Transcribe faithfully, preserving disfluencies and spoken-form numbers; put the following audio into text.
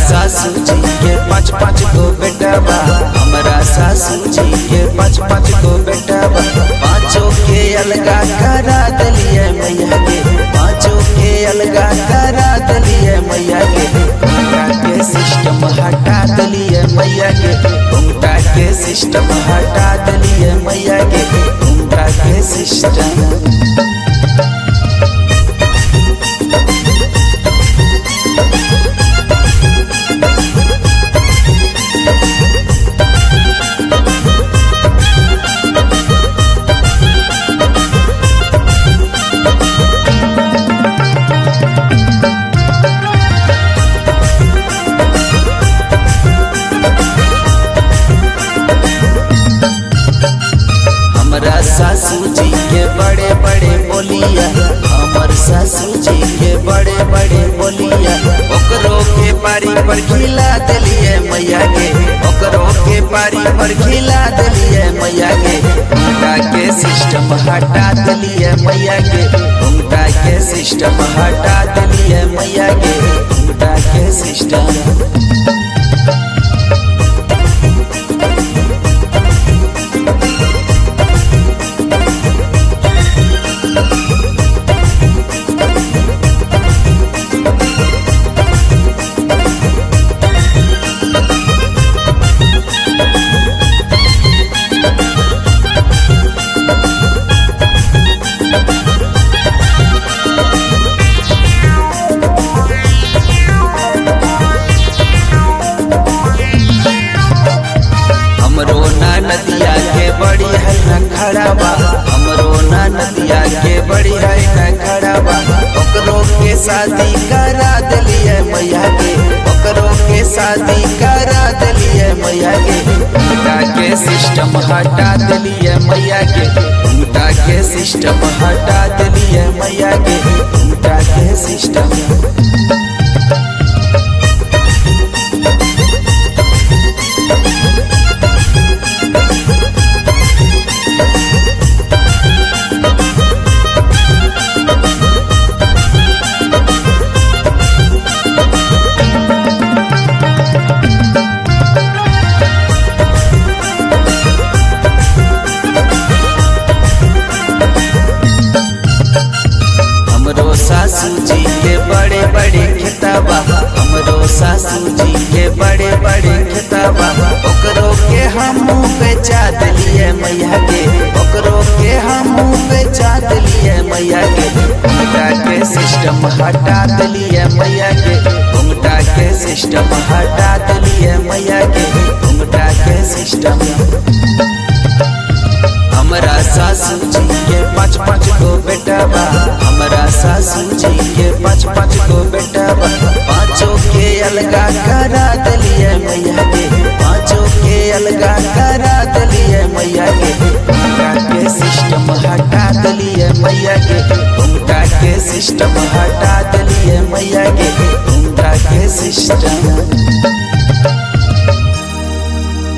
सासू जी के पाँच पाँच गो बेटा बा, हमारा सासू जी के पाँच पाँच गो बेटा बा। पाँचों के अलगा करा दलिए मैया के, पाँचों के अलगा करा दलिए मैया के। घुंघटा के सिस्टम हटा दलिए मैया के, घुंघटा के सिस्टम हटा दलिए मैया के, घुंघटा के सिस्टम। हमारा सासू जी के बड़े बड़े बोलिया, हमर सासू जी के बड़े बड़े बोलिया। ओकरो के पारी पर खिला दलिए मैया के, ओकरो के पारी पर खिला दलिए मैया के। घुंघटा के सिस्टम हटा दलिए मैया के, घुंघटा के सिस्टम हटा दलिए मैया के, घुंघटा के सिस्टम। हमरो ना नदिया के बड़ी है नखड़ा बा, हमरो ना नदिया के बड़ी है नखड़ा बा। ओकरो के शादी करा दलिए मैया के, ओकरो के शादी करा दलिए मैया के। घुंघटा के सिस्टम हटा दलिए मैया के, घुंघटा के सिस्टम हटा दलिए मैया के, घुंघटा के सिस्टम। हमरो सासू जी के बड़े बड़े खेतबा, हमरो सासू जी के बड़े बड़े खेतबा। ओकरो के हमू बेचा दलिए मैया के, ओकरो के हमू बेचा दलिए मैया के। घुंघटा के सिस्टम हटा दलिए मैया के, घुंघटा के सिस्टम हटा दलिए मैया के, घुंघटा के सिस्टम। हमारा सासू जी के पाँच पाँच गो बेटा बा, हमारा सासू जी के पाँच पाँच गो बेटा बा। पाँचों के अलगा करा दलिए मैया के, पाँचों के अलगा करा दलिए मैया के। घुंघटा के सिस्टम हटा दलिए मैया के, घुंघटा के सिस्टम हटा दलिए मैया के, घुंघटा के सिस्टम।